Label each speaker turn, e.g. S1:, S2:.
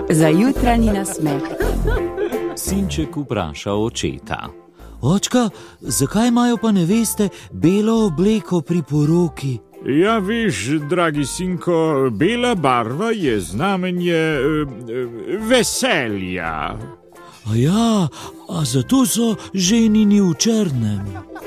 S1: Za jutranji nasmeh.
S2: Sinček vpraša očeta: Očka, zakaj imajo pa neveste belo obleko pri poroki?
S3: Ja, veš, dragi sinko, bela barva je znamenje veselja.
S2: A ja, a zato so ženini v črnem.